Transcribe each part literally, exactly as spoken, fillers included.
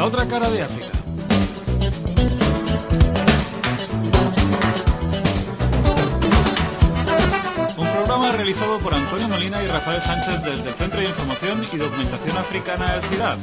otra cara de África. Un programa realizado por Antonio Molina y Rafael Sánchez desde el Centro de Información y Documentación Africana del CIDAD.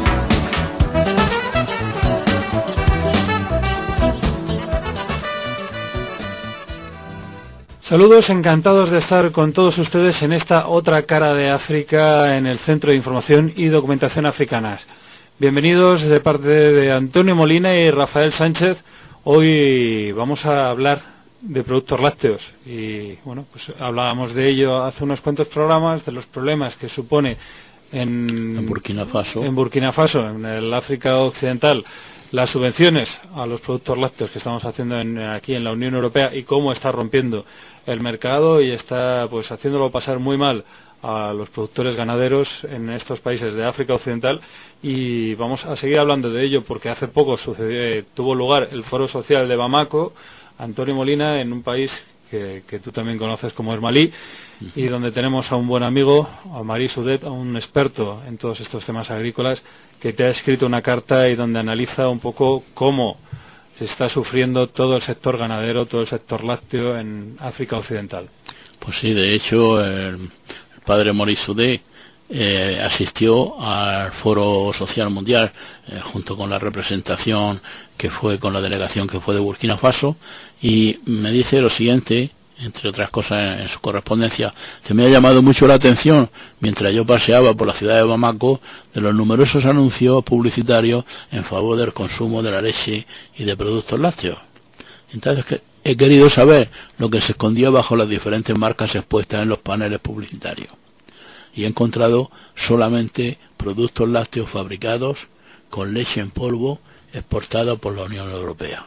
Saludos, encantados de estar con todos ustedes en esta otra cara de África en el Centro de Información y Documentación Africanas. Bienvenidos de parte de Antonio Molina y Rafael Sánchez. Hoy vamos a hablar de productos lácteos y bueno, pues hablábamos de ello hace unos cuantos programas, de los problemas que supone en, en Burkina Faso, en Burkina Faso, en el África Occidental, las subvenciones a los productos lácteos que estamos haciendo en, aquí en la Unión Europea y cómo está rompiendo el mercado y está pues haciéndolo pasar muy mal a los productores ganaderos en estos países de África Occidental. Y vamos a seguir hablando de ello porque hace poco sucedió, tuvo lugar el Foro Social de Bamako, Antonio Molina, en un país que, que tú también conoces como es Malí, y donde tenemos a un buen amigo, a Marie Soudet, a un experto en todos estos temas agrícolas, que te ha escrito una carta y donde analiza un poco cómo se está sufriendo todo el sector ganadero, todo el sector lácteo en África Occidental. Pues sí, de hecho el, el padre Maurice Soudet eh, asistió al Foro Social Mundial eh, junto con la representación que fue, con la delegación que fue de Burkina Faso, y me dice lo siguiente, entre otras cosas en su correspondencia: que me ha llamado mucho la atención mientras yo paseaba por la ciudad de Bamako de los numerosos anuncios publicitarios en favor del consumo de la leche y de productos lácteos. Entonces que he querido saber lo que se escondía bajo las diferentes marcas expuestas en los paneles publicitarios, y he encontrado solamente productos lácteos fabricados con leche en polvo exportada por la Unión Europea.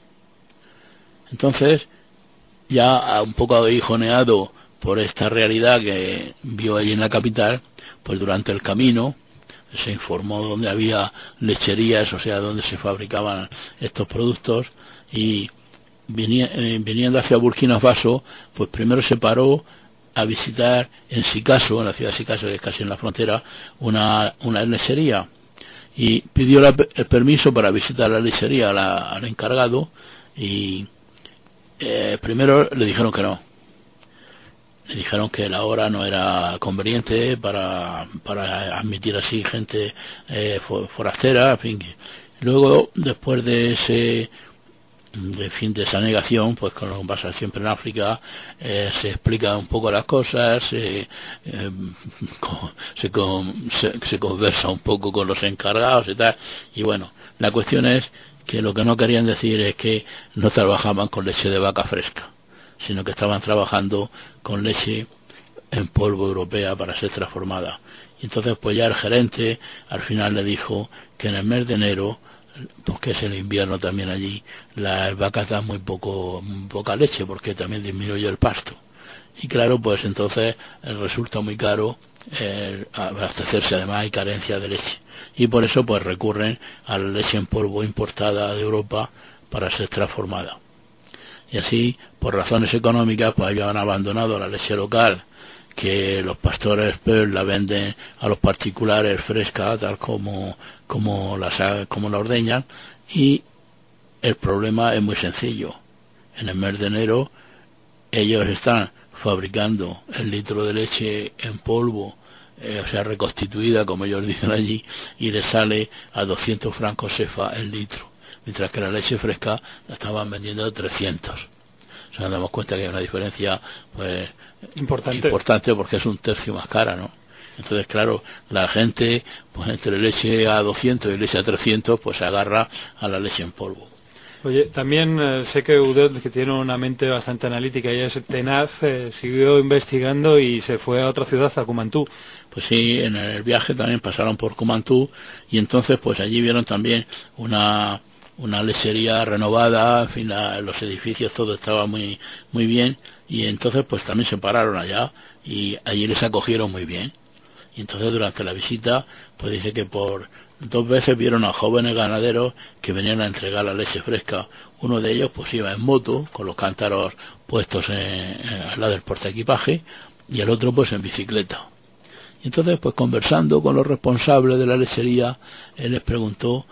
Entonces, ya un poco aguijoneado por esta realidad que vio allí en la capital, pues durante el camino se informó dónde había lecherías, o sea, dónde se fabricaban estos productos, y viniendo hacia Burkina Faso, pues primero se paró a visitar en Sikasso, en la ciudad de Sikasso, que es casi en la frontera, una, una lechería, y pidió la, el permiso para visitar la lechería al, al encargado, y Eh, primero le dijeron que no, le dijeron que la hora no era conveniente para, para admitir así gente eh, forastera, en fin. Luego, después de ese de fin de esa negación, pues con lo que pasa siempre en África, eh, se explica un poco las cosas, se, eh, con, se, con, se, se conversa un poco con los encargados y tal, y bueno, la cuestión es que lo que no querían decir es que no trabajaban con leche de vaca fresca, sino que estaban trabajando con leche en polvo europea para ser transformada. Y entonces pues ya el gerente al final le dijo que en el mes de enero, porque es el invierno también allí, las vacas dan muy poco, muy poca leche, porque también disminuye el pasto. Y claro, pues entonces resulta muy caro eh, abastecerse, además hay carencia de leche. Y por eso pues recurren a la leche en polvo importada de Europa para ser transformada. Y así, por razones económicas, pues ellos han abandonado la leche local, que los pastores pues la venden a los particulares fresca, tal como, como, la, como la ordeñan, y el problema es muy sencillo. En el mes de enero ellos están fabricando el litro de leche en polvo, Eh, o sea, reconstituida, como ellos dicen allí, y le sale a doscientos francos C F A el litro, mientras que la leche fresca la estaban vendiendo a trescientos. O sea, nos damos cuenta que hay una diferencia pues importante, importante porque es un tercio más cara, ¿no? Entonces, claro, la gente, pues entre leche a doscientos y leche a trescientos, pues se agarra a la leche en polvo. Oye, también eh, sé que Udet, que tiene una mente bastante analítica y es tenaz, eh, siguió investigando y se fue a otra ciudad, a Kumantú. Pues sí, en el viaje también pasaron por Kumantú, y entonces pues allí vieron también una una lechería renovada, en fin, la, los edificios, todo estaba muy muy bien, y entonces pues también se pararon allá y allí les acogieron muy bien. Y entonces durante la visita pues dice que por dos veces vieron a jóvenes ganaderos que venían a entregar la leche fresca. Uno de ellos pues iba en moto con los cántaros puestos en, en, al lado del portaequipaje, y el otro pues en bicicleta. Y entonces pues conversando con los responsables de la lechería, él les preguntó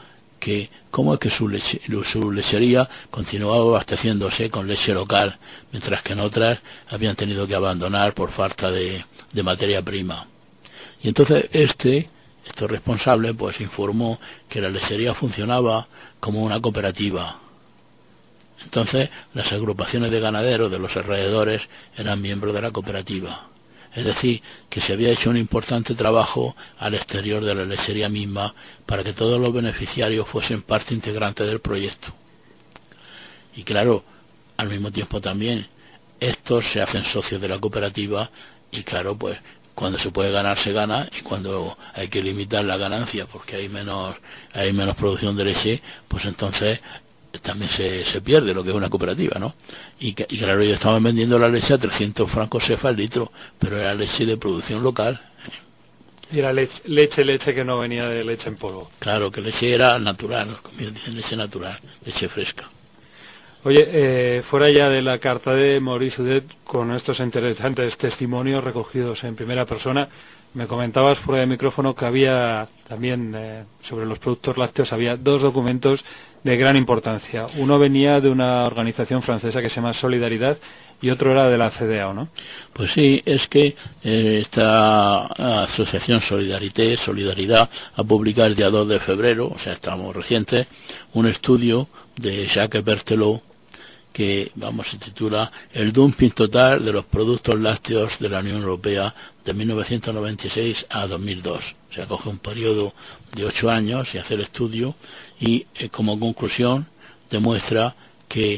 que cómo es que su, leche, su lechería continuaba abasteciéndose con leche local, mientras que en otras habían tenido que abandonar por falta de, de materia prima. Y entonces este, este responsable, pues informó que la lechería funcionaba como una cooperativa. Entonces las agrupaciones de ganaderos de los alrededores eran miembros de la cooperativa. Es decir, que se había hecho un importante trabajo al exterior de la lechería misma para que todos los beneficiarios fuesen parte integrante del proyecto. Y claro, al mismo tiempo también, estos se hacen socios de la cooperativa y claro, pues cuando se puede ganar se gana y cuando hay que limitar la ganancia porque hay menos, hay menos producción de leche, pues entonces también se, se pierde lo que es una cooperativa, ¿no? Y, que, y claro, ellos estaban vendiendo la leche a trescientos francos cefa el litro, pero era leche de producción local. Y era leche, leche, leche que no venía de leche en polvo. Claro, que leche era natural, como dicen, leche natural, leche fresca. Oye, eh, fuera ya de la carta de Maurice Udet, con estos interesantes testimonios recogidos en primera persona, me comentabas fuera de micrófono que había también eh, sobre los productos lácteos, había dos documentos de gran importancia. Uno venía de una organización francesa que se llama Solidaridad y otro era de la C D A O, ¿no? Pues sí, es que eh, esta asociación Solidarité, Solidaridad, ha publicado el día dos de febrero, o sea, estamos recientes, un estudio de Jacques Berthelot que, vamos, se titula El dumping total de los productos lácteos de la Unión Europea de mil novecientos noventa y seis a dos mil dos. O sea, coge un periodo de ocho años y hace el estudio y, eh, como conclusión, demuestra que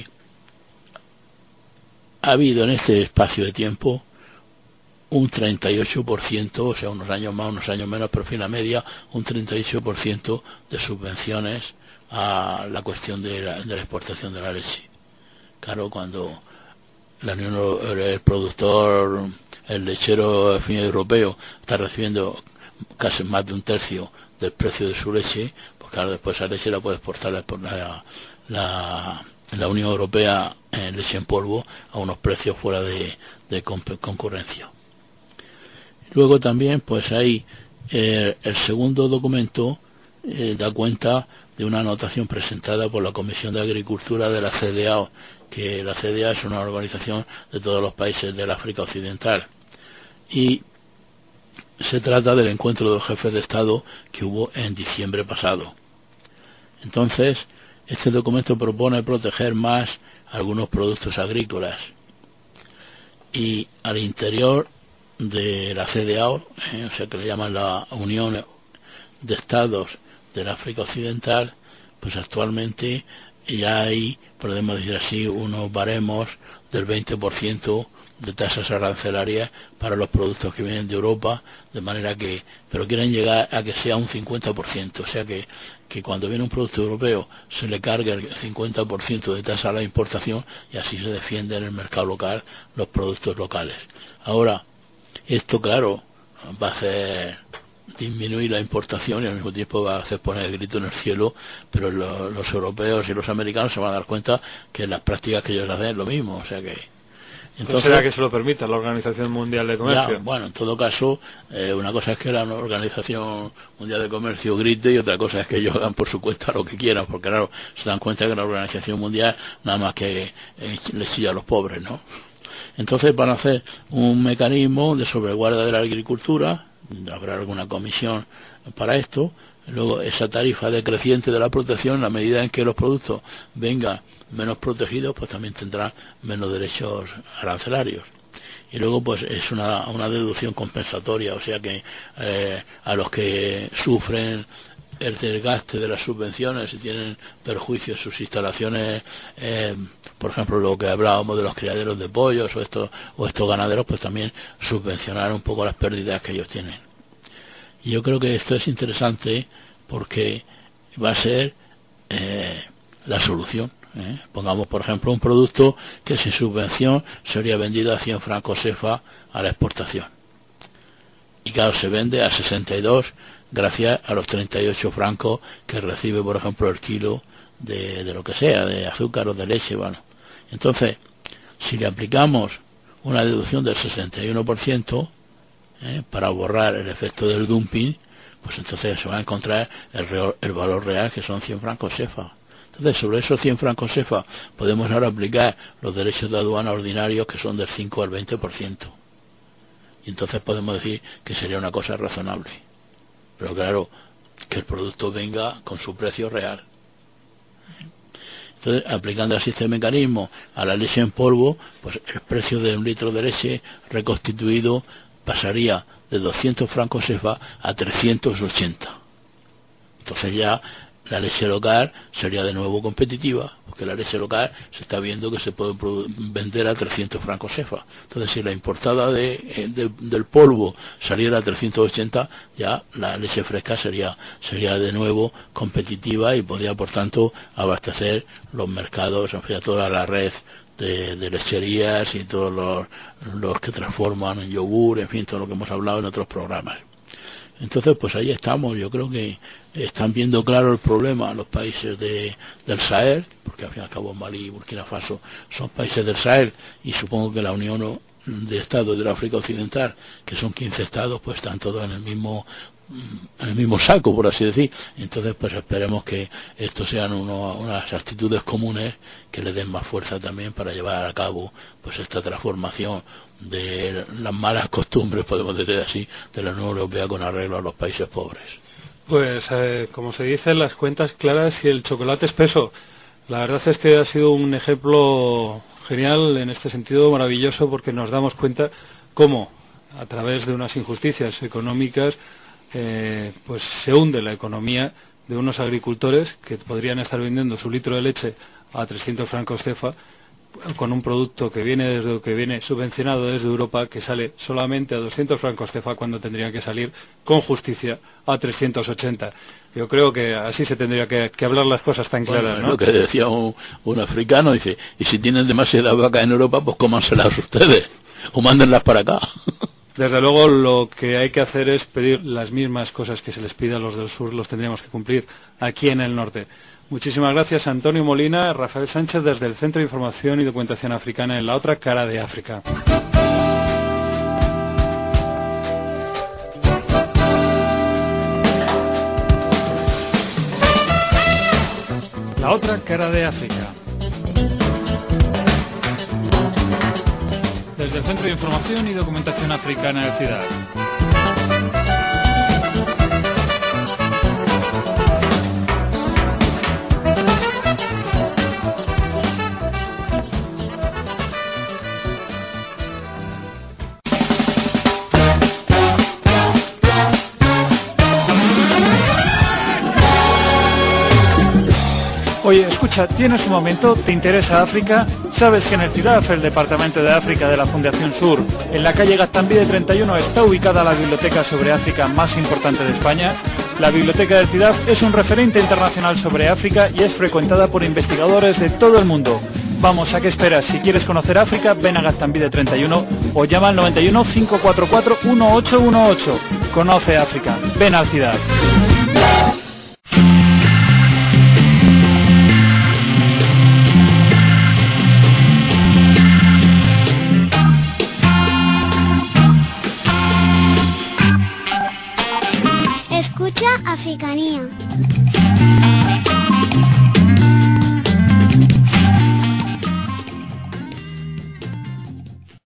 ha habido en este espacio de tiempo un treinta y ocho por ciento, o sea, unos años más, unos años menos, pero en la media, un treinta y ocho por ciento de subvenciones a la cuestión de la, de la exportación de la leche. Claro, cuando la Unión, el productor, el lechero europeo está recibiendo casi más de un tercio del precio de su leche, pues claro, después esa leche la puede exportar por la, la, la Unión Europea en leche en polvo a unos precios fuera de, de concurrencia. Luego también, pues hay eh, el segundo documento eh, da cuenta de una anotación presentada por la Comisión de Agricultura de la C D A O, que la C D A O es una organización de todos los países del África Occidental. Y se trata del encuentro de los jefes de Estado que hubo en diciembre pasado. Entonces, este documento propone proteger más algunos productos agrícolas. Y al interior de la C D A O, eh, o sea que le llaman la Unión de Estados del África Occidental, pues actualmente ya hay, podemos decir así, unos baremos del veinte por ciento de tasas arancelarias para los productos que vienen de Europa, de manera que, pero quieren llegar a que sea un cincuenta por ciento, o sea que, que cuando viene un producto europeo se le cargue el cincuenta por ciento de tasa a la importación y así se defiende en el mercado local los productos locales. Ahora, esto claro, va a hacer disminuir la importación y al mismo tiempo va a hacer poner el grito en el cielo, pero lo, los europeos y los americanos se van a dar cuenta que en las prácticas que ellos hacen es lo mismo, o sea que entonces, ¿será que se lo permita la Organización Mundial de Comercio? Ya, bueno, en todo caso, eh, una cosa es que la Organización Mundial de Comercio grite y otra cosa es que ellos hagan por su cuenta lo que quieran, porque claro, se dan cuenta que la Organización Mundial nada más que eh, les chilla a los pobres, ¿no? Entonces van a hacer un mecanismo de salvaguarda de la agricultura, habrá alguna comisión para esto, luego esa tarifa decreciente de la protección, a medida en que los productos vengan menos protegidos, pues también tendrán menos derechos arancelarios. Y luego pues es una, una deducción compensatoria, o sea que eh, a los que sufren el desgaste de las subvenciones y tienen perjuicios en sus instalaciones, eh, por ejemplo lo que hablábamos de los criaderos de pollos o estos, o estos ganaderos, pues también subvencionar un poco las pérdidas que ellos tienen. Y yo creo que esto es interesante porque va a ser eh, la solución. ¿eh? Pongamos por ejemplo un producto que sin subvención sería vendido a cien francos cefa a la exportación. Y claro, se vende a sesenta y dos gracias a los treinta y ocho francos que recibe, por ejemplo, el kilo de, de lo que sea, de azúcar o de leche. Bueno, entonces, si le aplicamos una deducción del sesenta y uno por ciento eh, para borrar el efecto del dumping, pues entonces se va a encontrar el, real, el valor real, que son cien francos C E F A. Entonces, sobre esos cien francos C E F A podemos ahora aplicar los derechos de aduana ordinarios, que son del cinco al veinte por ciento. Y entonces podemos decir que sería una cosa razonable. Pero claro, que el producto venga con su precio real. Entonces, aplicando así este mecanismo a la leche en polvo, pues el precio de un litro de leche reconstituido pasaría de doscientos francos C E F A a trescientos ochenta. Entonces ya la leche local sería de nuevo competitiva, porque la leche local se está viendo que se puede vender a trescientos francos C E F A. Entonces, si la importada de, de, del polvo saliera a trescientos ochenta, ya la leche fresca sería sería de nuevo competitiva y podría, por tanto, abastecer los mercados, en fin, a toda la red de, de lecherías y todos los, los que transforman en yogur, en fin, todo lo que hemos hablado en otros programas. Entonces, pues ahí estamos. Yo creo que están viendo claro el problema los países de, del Sahel, porque al fin y al cabo Malí y Burkina Faso son países del Sahel, y supongo que la Unión de Estados del África Occidental, que son quince estados, pues están todos en el mismo en el mismo saco, por así decir. Entonces, pues esperemos que estos sean uno, unas actitudes comunes que le den más fuerza también para llevar a cabo pues esta transformación de las malas costumbres, podemos decir así, de la Unión Europea con arreglo a los países pobres. Pues eh, como se dice, las cuentas claras y el chocolate espeso. La verdad es que ha sido un ejemplo genial en este sentido, maravilloso, porque nos damos cuenta cómo a través de unas injusticias económicas eh, pues se hunde la economía de unos agricultores que podrían estar vendiendo su litro de leche a trescientos francos C E F A con un producto que viene desde que viene subvencionado desde Europa, que sale solamente a doscientos francos C E F A cuando tendría que salir con justicia a trescientos ochenta. Yo creo que así se tendría que, que hablar las cosas tan claras, bueno, ¿no? Lo que decía un, un africano, dice, y si tienen demasiada vaca en Europa, pues cómanselas ustedes o mándenlas para acá. Desde luego, lo que hay que hacer es pedir las mismas cosas que se les pide a los del sur, los tendríamos que cumplir aquí en el norte. Muchísimas gracias, Antonio Molina, Rafael Sánchez, desde el Centro de Información y Documentación Africana en la otra cara de África. La otra cara de África. Desde el Centro de Información y Documentación Africana de Ciudad. Oye, escucha, ¿tienes un momento? ¿Te interesa África? ¿Sabes que en el CIDAF, el Departamento de África de la Fundación Sur, en la calle Gaztambide treinta y uno, está ubicada la biblioteca sobre África más importante de España? La biblioteca del CIDAF es un referente internacional sobre África y es frecuentada por investigadores de todo el mundo. Vamos, ¿a qué esperas? Si quieres conocer África, ven a Gaztambide treinta y uno o llama al noventa y uno, cinco cuatro cuatro, uno ocho uno ocho. Conoce África. Ven al CIDAF. Escucha Africanía.